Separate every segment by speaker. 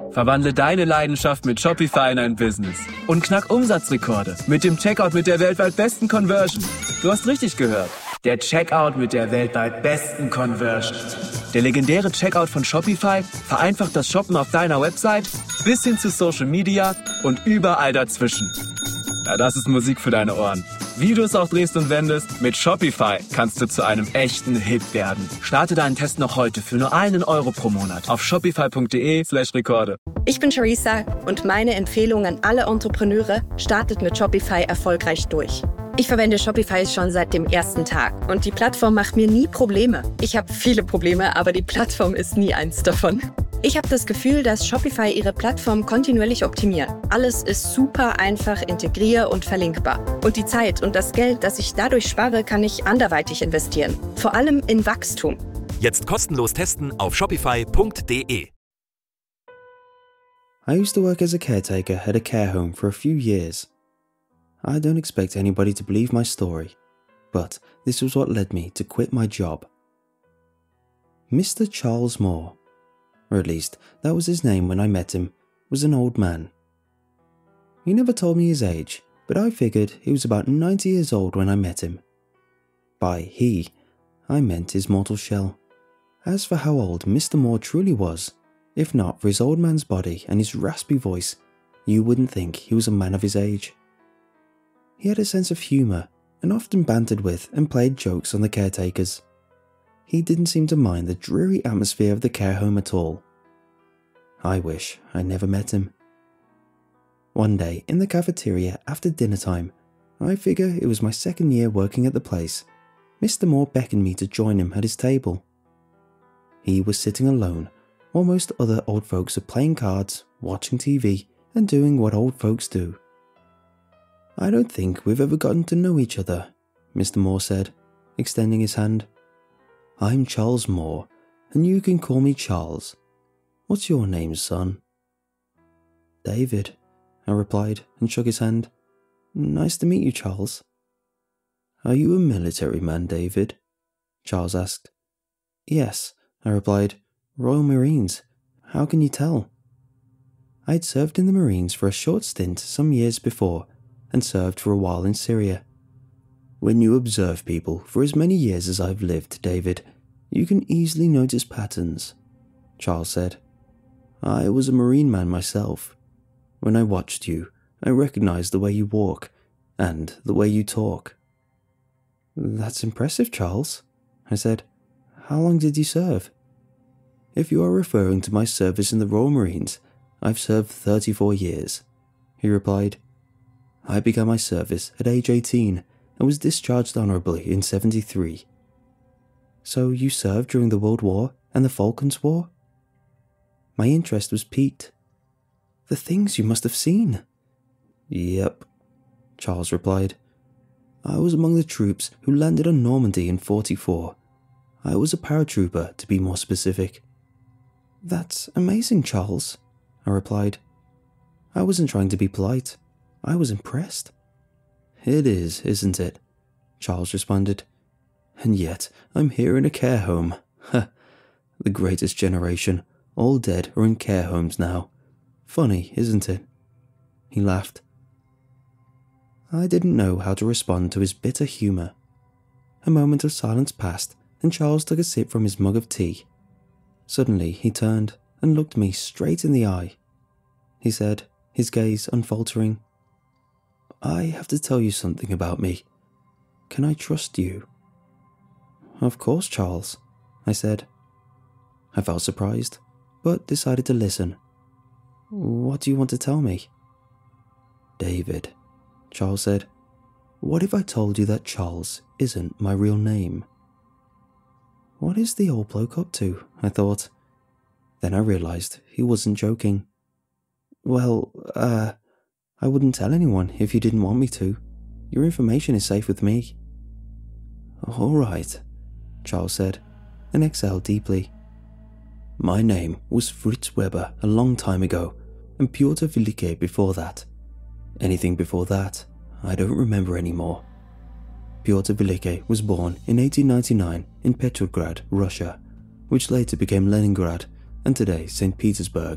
Speaker 1: Verwandle deine Leidenschaft mit Shopify in ein Business und knack Umsatzrekorde mit dem Checkout mit der weltweit besten Conversion. Du hast richtig gehört. Der Checkout mit der weltweit besten Conversion. Der legendäre Checkout von Shopify vereinfacht das Shoppen auf deiner Website bis hin zu Social Media und überall dazwischen. Ja, das ist Musik für deine Ohren. Wie du es auch drehst und wendest, mit Shopify kannst du zu einem echten Hit werden. Starte deinen Test noch heute für nur €1 pro Monat auf shopify.de/Rekorde.
Speaker 2: Ich bin Charissa und meine Empfehlung an alle Entrepreneure: startet mit Shopify erfolgreich durch. Ich verwende Shopify schon seit dem ersten Tag und die Plattform macht mir nie Probleme. Ich habe viele Probleme, aber die Plattform ist nie eins davon. Ich habe das Gefühl, dass Shopify ihre Plattform kontinuierlich optimiert. Alles ist super einfach integrier- und verlinkbar. Und die Zeit und das Geld, das ich dadurch spare, kann ich anderweitig investieren. Vor allem in Wachstum.
Speaker 3: Jetzt kostenlos testen auf shopify.de.
Speaker 4: I used to work as a caretaker at a care home for a few years. I don't expect anybody to believe my story, but this was what led me to quit my job. Mr. Charles Moore, or at least that was his name when I met him, was an old man. He never told me his age, but I figured he was about 90 years old when I met him. By he, I meant his mortal shell. As for how old Mr. Moore truly was, if not for his old man's body and his raspy voice, you wouldn't think he was a man of his age. He had a sense of humour and often bantered with and played jokes on the caretakers. He didn't seem to mind the dreary atmosphere of the care home at all. I wish I never met him. One day in the cafeteria after dinner time, I figure it was my second year working at the place, Mr. Moore beckoned me to join him at his table. He was sitting alone while most other old folks are playing cards, watching TV and doing what old folks do. I don't think we've ever gotten to know each other, Mr. Moore said, extending his hand. I'm Charles Moore, and you can call me Charles. What's your name, son? David, I replied and shook his hand. Nice to meet you, Charles. Are you a military man, David? Charles asked. Yes, I replied. Royal Marines. How can you tell? I'd served in the Marines for a short stint some years before, and served for a while in Syria. When you observe people for as many years as I've lived, David, you can easily notice patterns, Charles said. I was a Marine man myself. When I watched you, I recognized the way you walk, and the way you talk. That's impressive, Charles, I said. How long did you serve? If you are referring to my service in the Royal Marines, I've served 34 years, he replied. I began my service at age 18 and was discharged honourably in 73. So you served during the World War and the Falklands War? My interest was piqued. The things you must have seen. Yep, Charles replied. I was among the troops who landed on Normandy in 44. I was a paratrooper, to be more specific. That's amazing, Charles, I replied. I wasn't trying to be polite. I was impressed. It is, isn't it? Charles responded. And yet I'm here in a care home. Ha! The greatest generation, all dead or in care homes now. Funny, isn't it? He laughed. I didn't know how to respond to his bitter humour. A moment of silence passed, and Charles took a sip from his mug of tea. Suddenly he turned and looked me straight in the eye. He said, his gaze unfaltering, I have to tell you something about me. Can I trust you? Of course, Charles, I said. I felt surprised, but decided to listen. What do you want to tell me? David, Charles said. What if I told you that Charles isn't my real name? What is the old bloke up to? I thought. Then I realised he wasn't joking. Well, I wouldn't tell anyone if you didn't want me to. Your information is safe with me. All right, Charles said, and exhaled deeply. My name was Fritz Weber a long time ago, and Piotr Velike before that. Anything before that, I don't remember anymore. Piotr Velike was born in 1899 in Petrograd, Russia, which later became Leningrad and today St. Petersburg,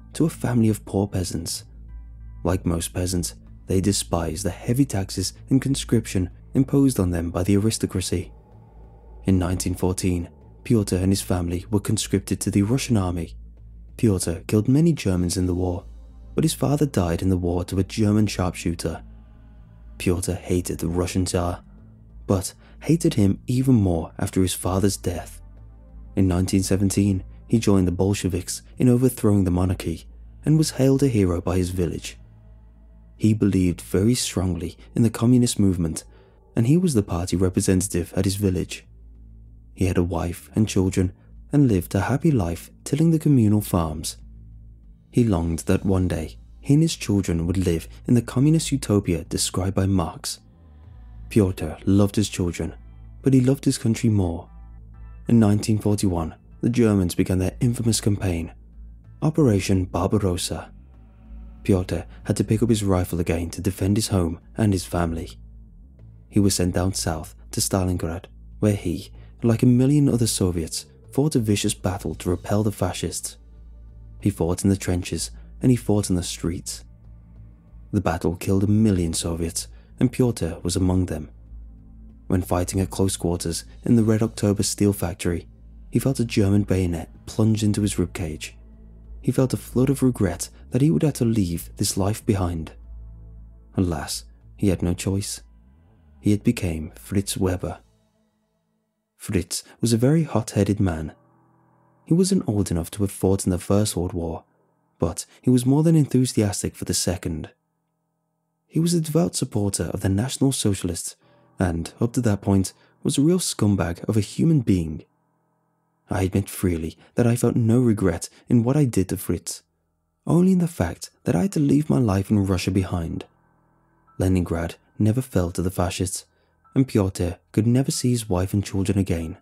Speaker 4: to a family of poor peasants. Like most peasants, they despised the heavy taxes and conscription imposed on them by the aristocracy. In 1914, Pyotr and his family were conscripted to the Russian army. Pyotr killed many Germans in the war, but his father died in the war to a German sharpshooter. Pyotr hated the Russian Tsar, but hated him even more after his father's death. In 1917, he joined the Bolsheviks in overthrowing the monarchy and was hailed a hero by his village. He believed very strongly in the communist movement, and he was the party representative at his village. He had a wife and children and lived a happy life tilling the communal farms. He longed that one day he and his children would live in the communist utopia described by Marx. Pyotr loved his children, but he loved his country more. In 1941, the Germans began their infamous campaign, Operation Barbarossa. Pyotr had to pick up his rifle again to defend his home and his family. He was sent down south to Stalingrad, where he, like a million other Soviets, fought a vicious battle to repel the fascists. He fought in the trenches and he fought in the streets. The battle killed 1 million Soviets, and Pyotr was among them. When fighting at close quarters in the Red October steel factory, he felt a German bayonet plunge into his ribcage. He felt a flood of regret that he would have to leave this life behind. Alas, he had no choice. He had become Fritz Weber. Fritz was a very hot-headed man. He wasn't old enough to have fought in the First World War, but he was more than enthusiastic for the Second. He was a devout supporter of the National Socialists and, up to that point, was a real scumbag of a human being. I admit freely that I felt no regret in what I did to Fritz, only in the fact that I had to leave my life in Russia behind. Leningrad never fell to the fascists, and Pyotr could never see his wife and children again.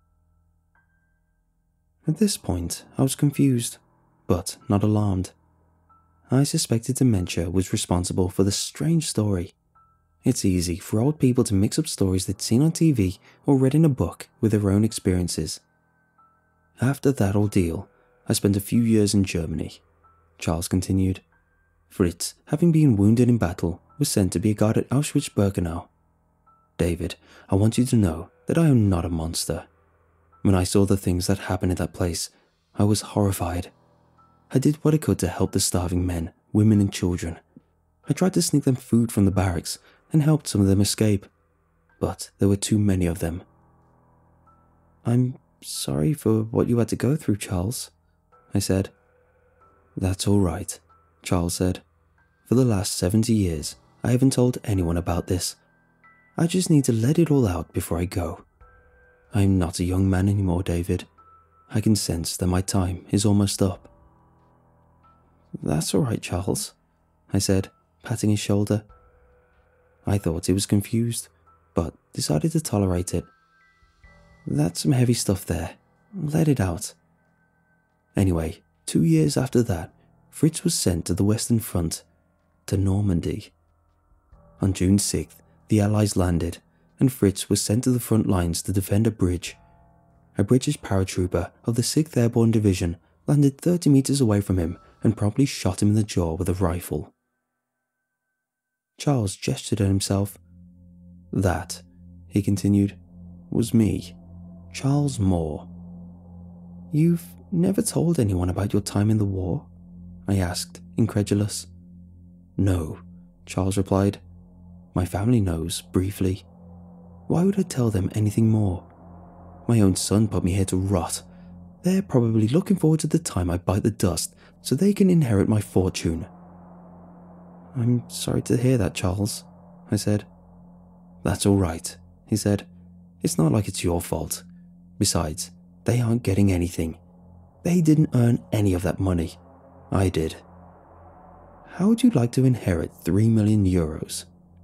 Speaker 4: At this point, I was confused, but not alarmed. I suspected dementia was responsible for the strange story. It's easy for old people to mix up stories they'd seen on TV or read in a book with their own experiences. After that ordeal, I spent a few years in Germany. Charles continued. Fritz, having been wounded in battle, was sent to be a guard at Auschwitz-Birkenau. David, I want you to know that I am not a monster. When I saw the things that happened in that place, I was horrified. I did what I could to help the starving men, women and children. I tried to sneak them food from the barracks and helped some of them escape, but there were too many of them. I'm sorry for what you had to go through, Charles, I said. That's all right, Charles said. For the last 70 years, I haven't told anyone about this. I just need to let it all out before I go. I'm not a young man anymore, David. I can sense that my time is almost up. That's all right, Charles, I said, patting his shoulder. I thought he was confused, but decided to tolerate it. That's some heavy stuff there. Let it out. Anyway, 2 years after that, Fritz was sent to the Western Front, to Normandy. On June 6th, the Allies landed, and Fritz was sent to the front lines to defend a bridge. A British paratrooper of the 6th Airborne Division landed 30 meters away from him and promptly shot him in the jaw with a rifle. Charles gestured at himself. That, he continued, was me, Charles Moore. You've never told anyone about your time in the war? I asked, incredulous. No, Charles replied. My family knows, briefly. Why would I tell them anything more? My own son put me here to rot. They're probably looking forward to the time I bite the dust so they can inherit my fortune. I'm sorry to hear that, Charles, I said. That's all right, he said. It's not like it's your fault. Besides, they aren't getting anything. They didn't earn any of that money. I did. How would you like to inherit 3 million euros?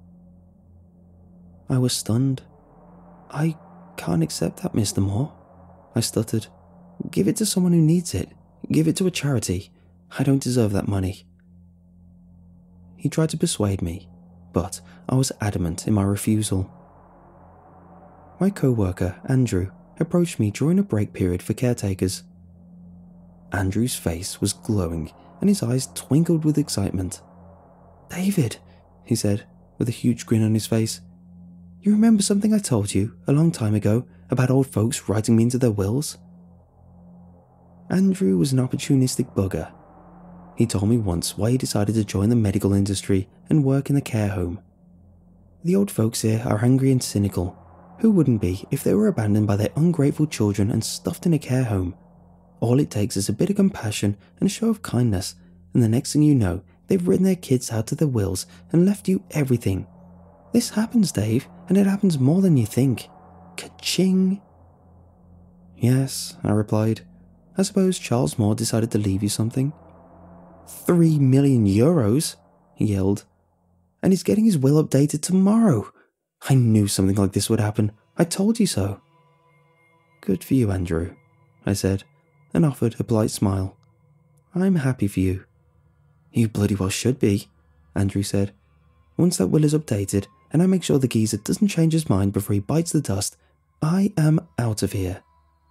Speaker 4: I was stunned. I can't accept that, Mr. Moore, I stuttered. Give it to someone who needs it. Give it to a charity. I don't deserve that money. He tried to persuade me, but I was adamant in my refusal. My co-worker, Andrew, approached me during a break period for caretakers. Andrew's face was glowing and his eyes twinkled with excitement. "David," he said, with a huge grin on his face, "you remember something I told you a long time ago about old folks writing me into their wills?" Andrew was an opportunistic bugger. He told me once why he decided to join the medical industry and work in a care home. "The old folks here are angry and cynical. Who wouldn't be if they were abandoned by their ungrateful children and stuffed in a care home? All it takes is a bit of compassion and a show of kindness, and the next thing you know, they've written their kids out of their wills and left you everything. This happens, Dave, and it happens more than you think. Ka-ching!" "Yes," I replied. "I suppose Charles Moore decided to leave you something." €3 million, he yelled. "And he's getting his will updated tomorrow. I knew something like this would happen. I told you so." "Good for you, Andrew," I said, and offered a polite smile. "I'm happy for you." "You bloody well should be," Andrew said. "Once that will is updated, and I make sure the geezer doesn't change his mind before he bites the dust, I am out of here."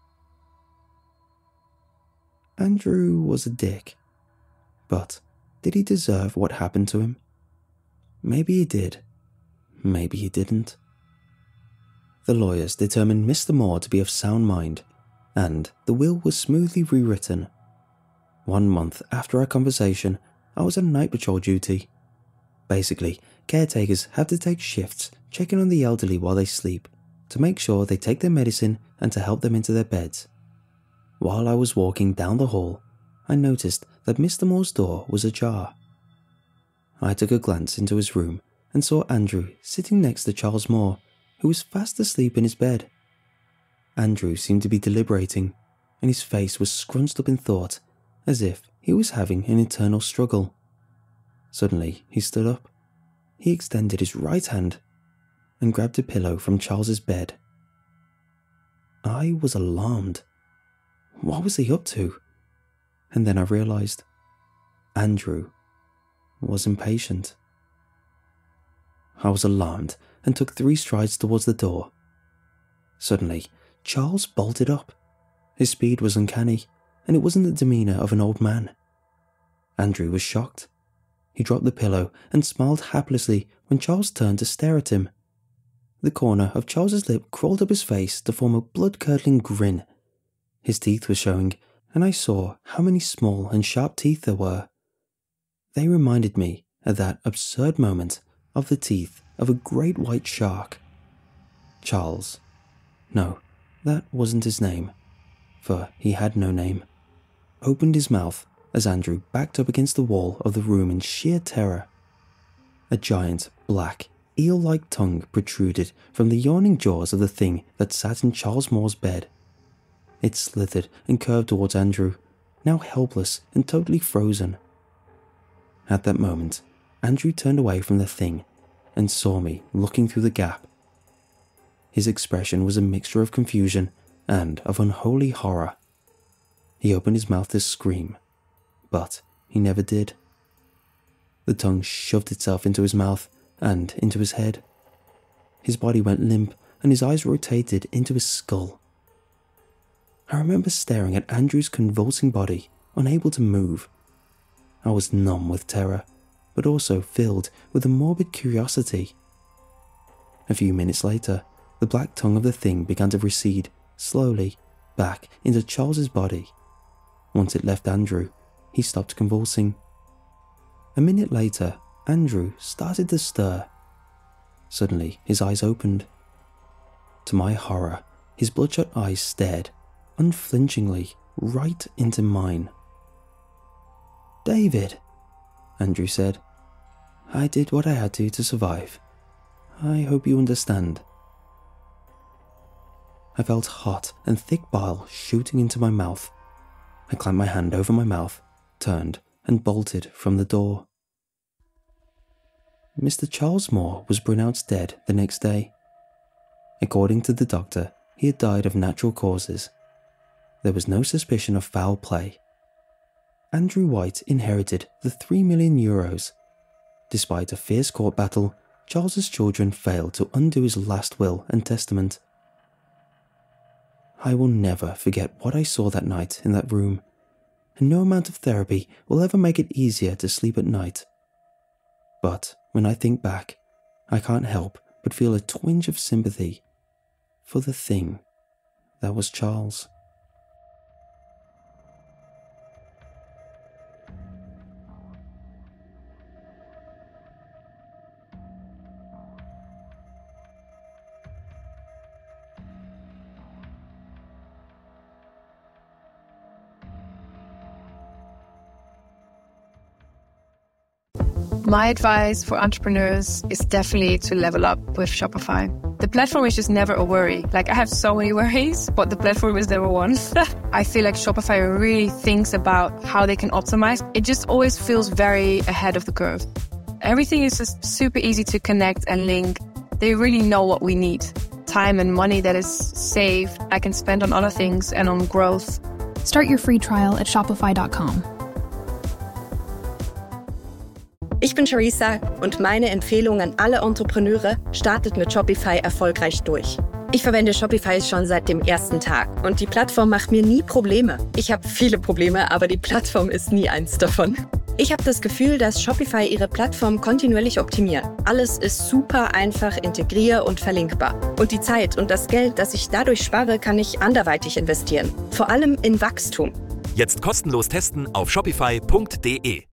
Speaker 4: Andrew was a dick. But did he deserve what happened to him? Maybe he did. Maybe he didn't. The lawyers determined Mr. Moore to be of sound mind, and the will was smoothly rewritten. 1 month after our conversation, I was on night patrol duty. Basically, caretakers have to take shifts checking on the elderly while they sleep, to make sure they take their medicine and to help them into their beds. While I was walking down the hall, I noticed that Mr. Moore's door was ajar. I took a glance into his room and saw Andrew sitting next to Charles Moore, who was fast asleep in his bed. Andrew seemed to be deliberating, and his face was scrunched up in thought, as if he was having an internal struggle. Suddenly, he stood up. He extended his right hand and grabbed a pillow from Charles's bed. I was alarmed. What was he up to? And then I realized Andrew was impatient. I was alarmed and took 3 strides towards the door. Suddenly, Charles bolted up. His speed was uncanny, and it wasn't the demeanor of an old man. Andrew was shocked. He dropped the pillow and smiled haplessly when Charles turned to stare at him. The corner of Charles's lip crawled up his face to form a blood-curdling grin. His teeth were showing, and I saw how many small and sharp teeth there were. They reminded me, at that absurd moment, of the teeth of a great white shark. Charles. No, that wasn't his name, for he had no name. Opened his mouth as Andrew backed up against the wall of the room in sheer terror. A giant, black, eel-like tongue protruded from the yawning jaws of the thing that sat in Charles Moore's bed. It slithered and curved towards Andrew, now helpless and totally frozen. At that moment, Andrew turned away from the thing and saw me looking through the gap. His expression was a mixture of confusion and of unholy horror. He opened his mouth to scream, but he never did. The tongue shoved itself into his mouth and into his head. His body went limp and his eyes rotated into his skull. I remember staring at Andrew's convulsing body, unable to move. I was numb with terror, but also filled with a morbid curiosity. A few minutes later, the black tongue of the thing began to recede, slowly, back into Charles's body. Once it left Andrew, he stopped convulsing. A minute later, Andrew started to stir. Suddenly, his eyes opened. To my horror, his bloodshot eyes stared, unflinchingly, right into mine. "David," Andrew said, "I did what I had to survive. I hope you understand." I felt hot and thick bile shooting into my mouth. I clamped my hand over my mouth, turned, and bolted from the door. Mr. Charles Moore was pronounced dead the next day. According to the doctor, he had died of natural causes. There was no suspicion of foul play. Andrew White inherited the €3 million. Despite a fierce court battle, Charles's children failed to undo his last will and testament. I will never forget what I saw that night in that room, and no amount of therapy will ever make it easier to sleep at night. But when I think back, I can't help but feel a twinge of sympathy for the thing that was Charles.
Speaker 5: My advice for entrepreneurs is definitely to level up with Shopify. The platform is just never a worry. Like, I have so many worries, but the platform is never one. I feel like Shopify really thinks about how they can optimize. It just always feels very ahead of the curve. Everything is just super easy to connect and link. They really know what we need. Time and money that is saved, I can spend on other things and on growth.
Speaker 6: Start your free trial at shopify.com.
Speaker 2: Ich bin Charissa und meine Empfehlung an alle Entrepreneure: startet mit Shopify erfolgreich durch. Ich verwende Shopify schon seit dem ersten Tag und die Plattform macht mir nie Probleme. Ich habe viele Probleme, aber die Plattform ist nie eins davon. Ich habe das Gefühl, dass Shopify ihre Plattform kontinuierlich optimiert. Alles ist super einfach integrier- und verlinkbar. Und die Zeit und das Geld, das ich dadurch spare, kann ich anderweitig investieren. Vor allem in Wachstum.
Speaker 3: Jetzt kostenlos testen auf shopify.de.